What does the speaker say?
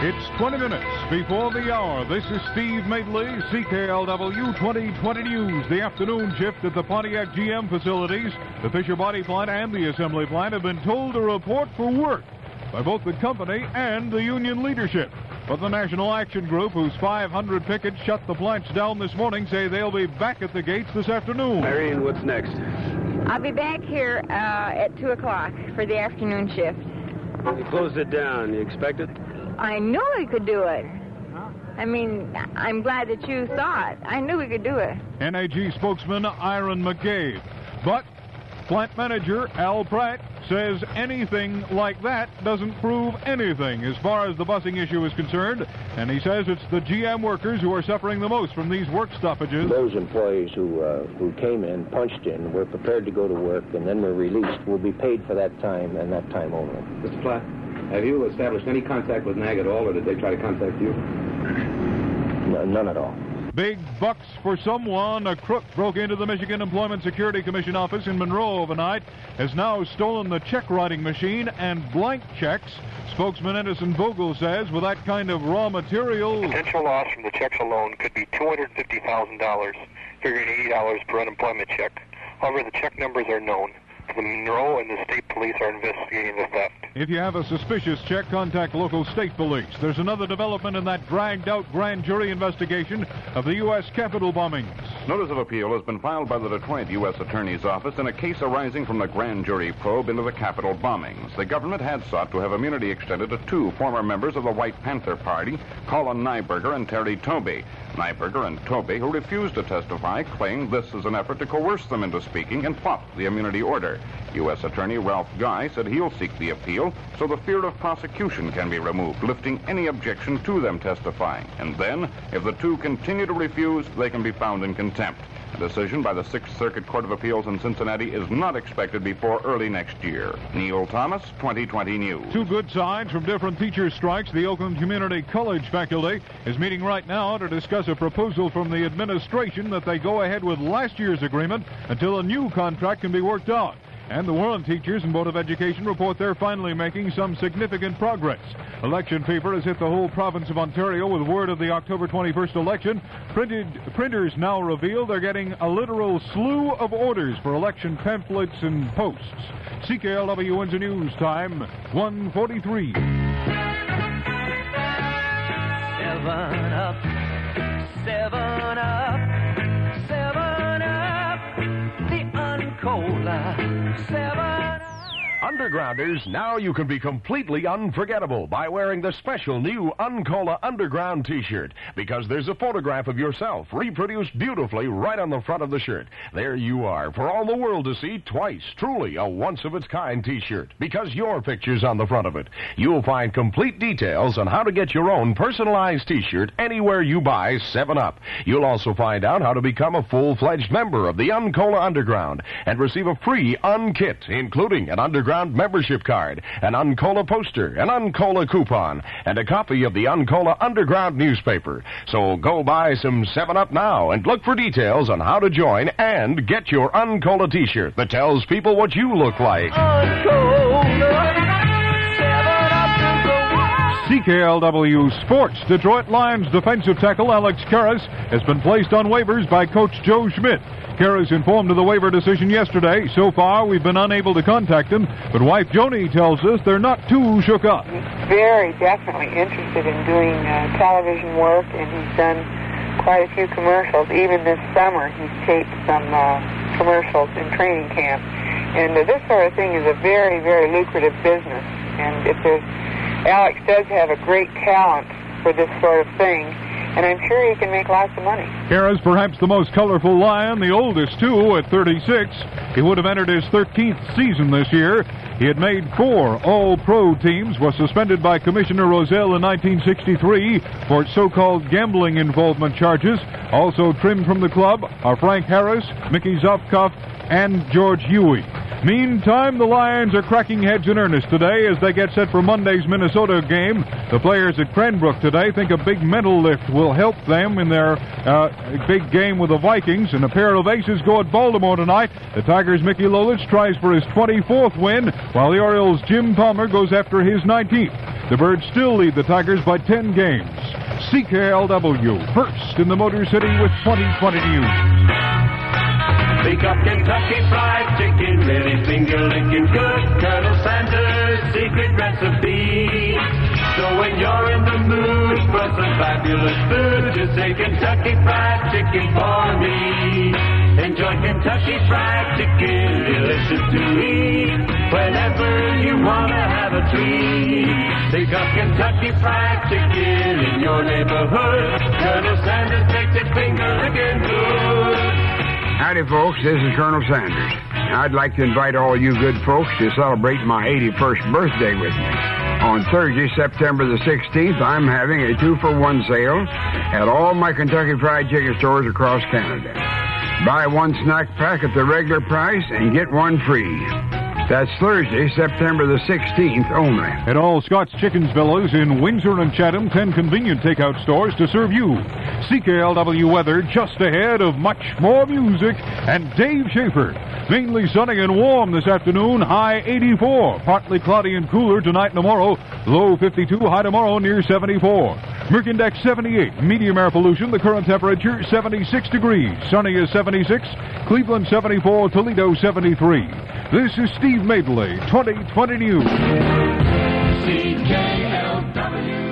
It's 20 minutes before the hour. This is Steve Madeley, CKLW 2020 News. The afternoon shift at the Pontiac GM facilities, the Fisher Body Plant and the assembly plant have been told to report for work by both the company and the union leadership. But the National Action Group, whose 500 pickets shut the plants down this morning, say they'll be back at the gates this afternoon. Irene, what's next? I'll be back here at 2 o'clock for the afternoon shift. You closed it down. You expect it? I knew we could do it. I mean, I'm glad that you saw it. I knew we could do it. NAG spokesman Iron McGabe. But plant manager Al Pratt says anything like that doesn't prove anything as far as the busing issue is concerned. And he says it's the GM workers who are suffering the most from these work stoppages. Those employees who came in, punched in, were prepared to go to work, and then were released will be paid for that time and that time only. Mr. Platt, have you established any contact with NAG at all, or did they try to contact you? No, none at all. Big bucks for someone. A crook broke into the Michigan Employment Security Commission office in Monroe overnight, has now stolen the check writing machine and blank checks. Spokesman Edison Vogel says with that kind of raw material... Potential loss from the checks alone could be $250,000, figuring $80 per unemployment check. However, the check numbers are known. The Monroe and the state police are investigating the theft. If you have a suspicious check, contact local state police. There's another development in that dragged-out grand jury investigation of the U.S. Capitol bombings. Notice of appeal has been filed by the Detroit U.S. Attorney's Office in a case arising from the grand jury probe into the Capitol bombings. The government had sought to have immunity extended to two former members of the White Panther Party, Colin Nyberger and Terry Tobey. Nyberger and Tobey, who refused to testify, claimed this is an effort to coerce them into speaking and fought the immunity order. U.S. Attorney Ralph Guy said he'll seek the appeal so the fear of prosecution can be removed, lifting any objection to them testifying. And then, if the two continue to refuse, they can be found in contempt. A decision by the Sixth Circuit Court of Appeals in Cincinnati is not expected before early next year. Neil Thomas, 2020 News. Two good signs from different teacher strikes. The Oakland Community College faculty is meeting right now to discuss a proposal from the administration that they go ahead with last year's agreement until a new contract can be worked out. And the Warren teachers and Board of Education report they're finally making some significant progress. Election fever has hit the whole province of Ontario with word of the October 21st election. Printers now reveal they're getting a literal slew of orders for election pamphlets and posts. CKLW Windsor News Time, 1:43. 7 up, 7 up, 7 up, the Uncola 7 up. Undergrounders, now you can be completely unforgettable by wearing the special new Uncola Underground t-shirt, because there's a photograph of yourself reproduced beautifully right on the front of the shirt. There you are, for all the world to see twice. Truly a once-of-its-kind t-shirt, because your picture's on the front of it. You'll find complete details on how to get your own personalized t-shirt anywhere you buy 7-Up. You'll also find out how to become a full-fledged member of the Uncola Underground and receive a free Un-Kit, including an Underground membership card, an Uncola poster, an Uncola coupon, and a copy of the Uncola Underground newspaper. So go buy some 7-Up now and look for details on how to join and get your Uncola t-shirt that tells people what you look like. CKLW Sports. Detroit Lions defensive tackle Alex Karras has been placed on waivers by Coach Joe Schmidt. Karras informed of the waiver decision yesterday. So far, we've been unable to contact him, but wife Joni tells us they're not too shook up. He's very definitely interested in doing television work, and he's done quite a few commercials. Even this summer, he's taped some commercials in training camp. And this sort of thing is a very, very lucrative business. And Alex does have a great talent for this sort of thing, and I'm sure he can make lots of money. Karras, perhaps the most colorful Lion, the oldest too, at 36. He would have entered his 13th season this year. He had made 4 All-Pro teams, was suspended by Commissioner Rozelle in 1963 for so-called gambling involvement charges. Also trimmed from the club are Frank Harris, Mickey Zofkoff, and George Huey. Meantime, the Lions are cracking heads in earnest today as they get set for Monday's Minnesota game. The players at Cranbrook today think a big mental lift will help them in their big game with the Vikings. And a pair of aces go at Baltimore tonight. The Tigers' Mickey Lolich tries for his 24th win, while the Orioles' Jim Palmer goes after his 19th. The Birds still lead the Tigers by 10 games. CKLW, first in the Motor City with 2020 news. Pick up Kentucky Fried Chicken, really finger-licking good. Colonel Sanders' secret recipe. So when you're in the mood for some fabulous food, just say Kentucky Fried Chicken for me. Enjoy Kentucky Fried Chicken, delicious to eat. Whenever you want to have a treat, pick up Kentucky Fried Chicken in your neighborhood. Colonel Sanders makes it finger-licking good. Howdy, folks. This is Colonel Sanders. I'd like to invite all you good folks to celebrate my 81st birthday with me. On Thursday, September the 16th, I'm having a 2-for-1 sale at all my Kentucky Fried Chicken stores across Canada. Buy one snack pack at the regular price and get one free. That's Thursday, September the 16th only. At all Scott's Chickens Villas in Windsor and Chatham, 10 convenient takeout stores to serve you. CKLW weather just ahead of much more music and Dave Schaefer. Mainly sunny and warm this afternoon, high 84. Partly cloudy and cooler tonight and tomorrow, low 52, high tomorrow near 74. Merchandex 78, medium air pollution, the current temperature 76 degrees. Sunny is 76, Cleveland 74, Toledo 73. This is Steve Madeley, 2020 News. CKLW.